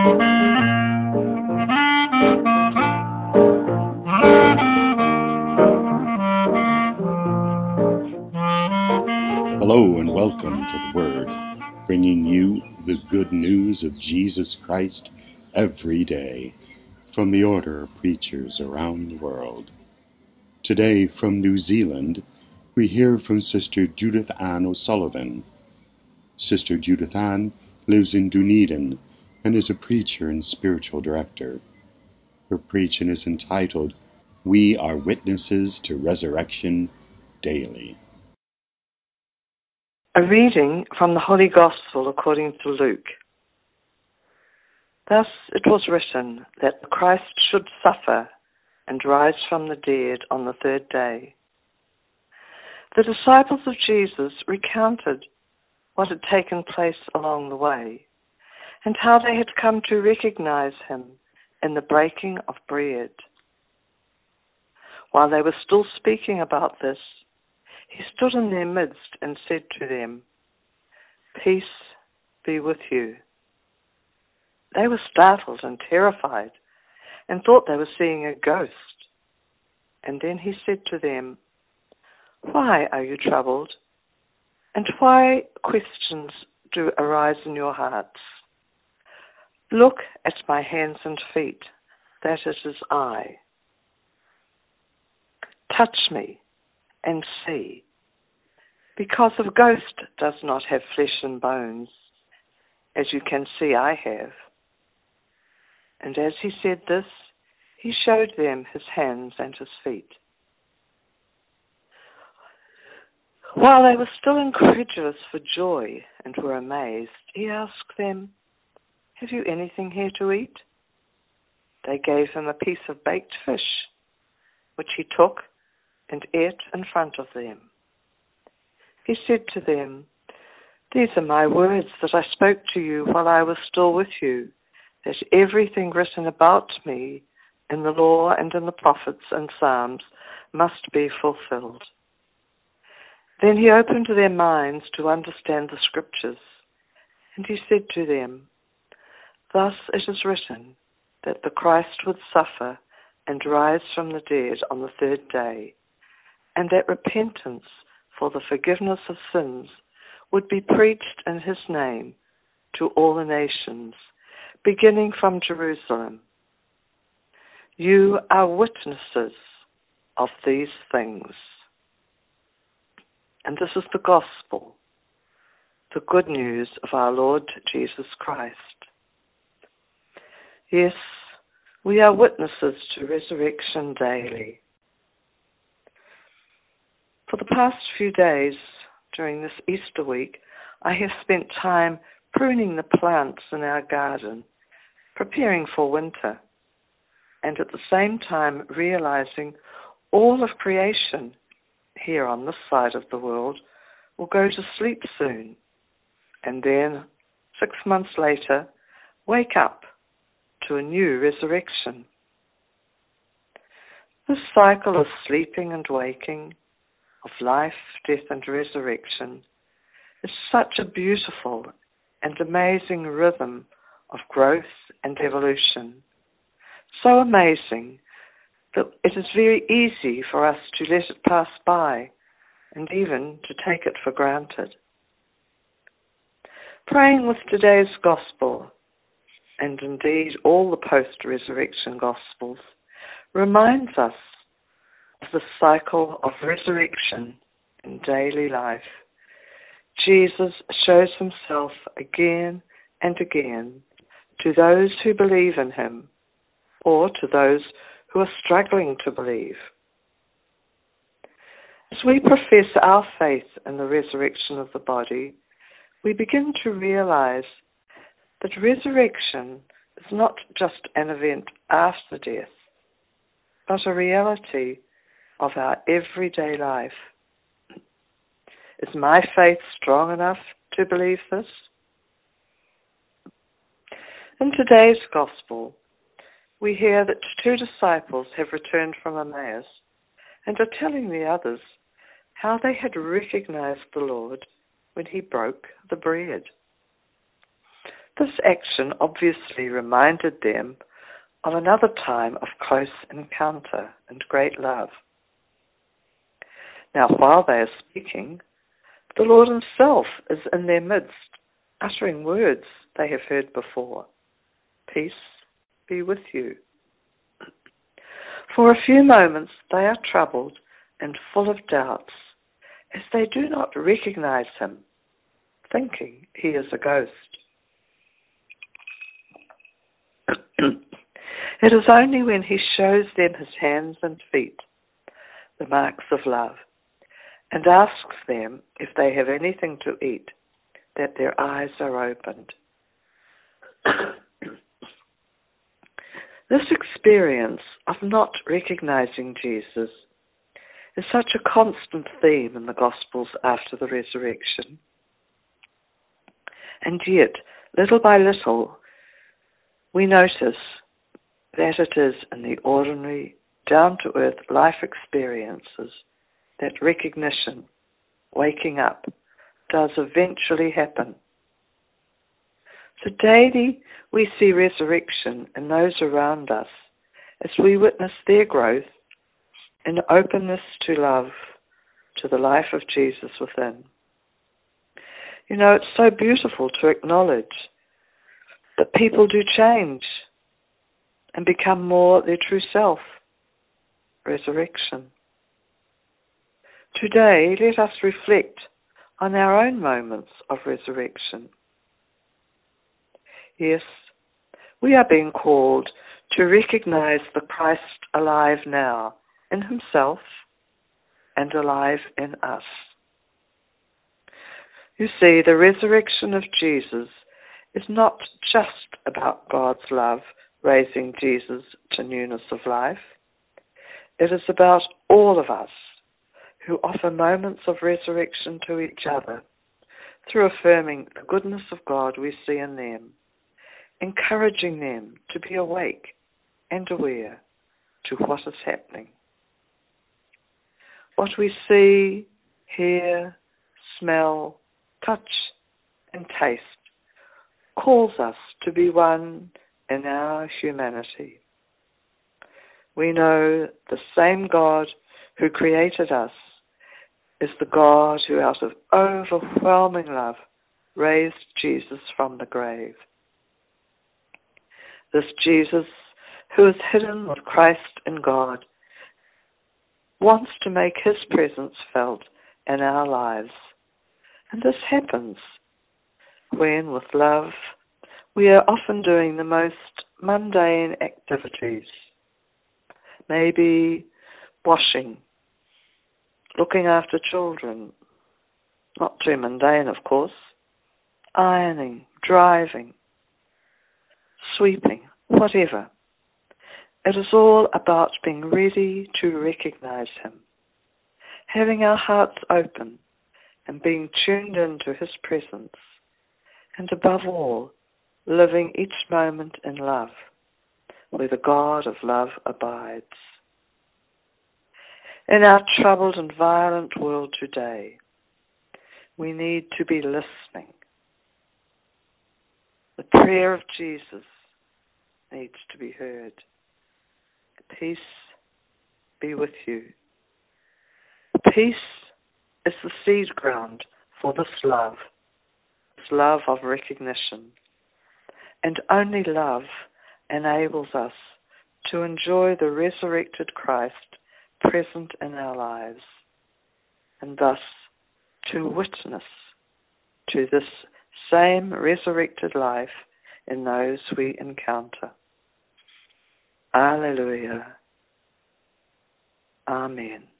Hello and welcome to the Word, bringing you the good news of Jesus Christ every day from the order of preachers around the world. Today from New Zealand, we hear from Sister Judith Ann O'Sullivan. Sister Judith Ann lives in Dunedin and is a preacher and spiritual director. Her preaching is entitled, We Are Witnesses to Resurrection Daily. A reading from the Holy Gospel according to Luke. Thus it was written that the Christ should suffer and rise from the dead on the third day. The disciples of Jesus recounted what had taken place along the way and how they had come to recognize him in the breaking of bread. While they were still speaking about this, he stood in their midst and said to them, Peace be with you. They were startled and terrified and thought they were seeing a ghost. And then he said to them, Why are you troubled? And why questions do arise in your hearts? Look at my hands and feet, that it is I. Touch me and see, because a ghost does not have flesh and bones, as you can see I have. And as he said this, he showed them his hands and his feet. While they were still incredulous for joy and were amazed, he asked them, Have you anything here to eat? They gave him a piece of baked fish, which he took and ate in front of them. He said to them, These are my words that I spoke to you while I was still with you, that everything written about me in the law and in the prophets and Psalms must be fulfilled. Then he opened their minds to understand the Scriptures, and he said to them, Thus it is written that the Christ would suffer and rise from the dead on the third day, and that repentance for the forgiveness of sins would be preached in his name to all the nations, beginning from Jerusalem. You are witnesses of these things. And this is the gospel, the good news of our Lord Jesus Christ. Yes, we are witnesses to resurrection daily. For the past few days during this Easter week, I have spent time pruning the plants in our garden, preparing for winter, and at the same time realizing all of creation here on this side of the world will go to sleep soon, and then 6 months later wake up to a new resurrection. This cycle of sleeping and waking, of life, death, and resurrection is such a beautiful and amazing rhythm of growth and evolution. So amazing that it is very easy for us to let it pass by and even to take it for granted. Praying with today's gospel, and indeed all the post-resurrection gospels, reminds us of the cycle of resurrection in daily life. Jesus shows himself again and again to those who believe in him, or to those who are struggling to believe. As we profess our faith in the resurrection of the body, we begin to realize that resurrection is not just an event after death, but a reality of our everyday life. Is my faith strong enough to believe this? In today's Gospel, we hear that 2 disciples have returned from Emmaus and are telling the others how they had recognized the Lord when he broke the bread. This action obviously reminded them of another time of close encounter and great love. Now, while they are speaking, the Lord himself is in their midst, uttering words they have heard before. Peace be with you. For a few moments they are troubled and full of doubts, as they do not recognize him, thinking he is a ghost. It is only when he shows them his hands and feet, the marks of love, and asks them if they have anything to eat, that their eyes are opened. This experience of not recognizing Jesus is such a constant theme in the Gospels after the resurrection. And yet, little by little, we notice that it is in the ordinary, down-to-earth life experiences that recognition, waking up, does eventually happen. So daily we see resurrection in those around us as we witness their growth in openness to love, to the life of Jesus within. You know, it's so beautiful to acknowledge that people do change and become more their true self. Resurrection. Today, let us reflect on our own moments of resurrection. Yes, we are being called to recognize the Christ alive now in himself and alive in us. You see, the resurrection of Jesus is not just about God's love raising Jesus to newness of life. It is about all of us who offer moments of resurrection to each other through affirming the goodness of God we see in them, encouraging them to be awake and aware to what is happening. What we see, hear, smell, touch, and taste calls us to be one in our humanity. We know the same God who created us is the God who, out of overwhelming love, raised Jesus from the grave. This Jesus, who is hidden with Christ in God, wants to make his presence felt in our lives. And this happens when, with love, we are often doing the most mundane activities. Maybe washing, looking after children, not too mundane, of course, ironing, driving, sweeping, whatever. It is all about being ready to recognize him, having our hearts open and being tuned into his presence, and above all, living each moment in love, where the God of love abides. In our troubled and violent world today, we need to be listening. The prayer of Jesus needs to be heard. Peace be with you. Peace is the seed ground for this love of recognition. And only love enables us to enjoy the resurrected Christ present in our lives, and thus to witness to this same resurrected life in those we encounter. Alleluia. Amen.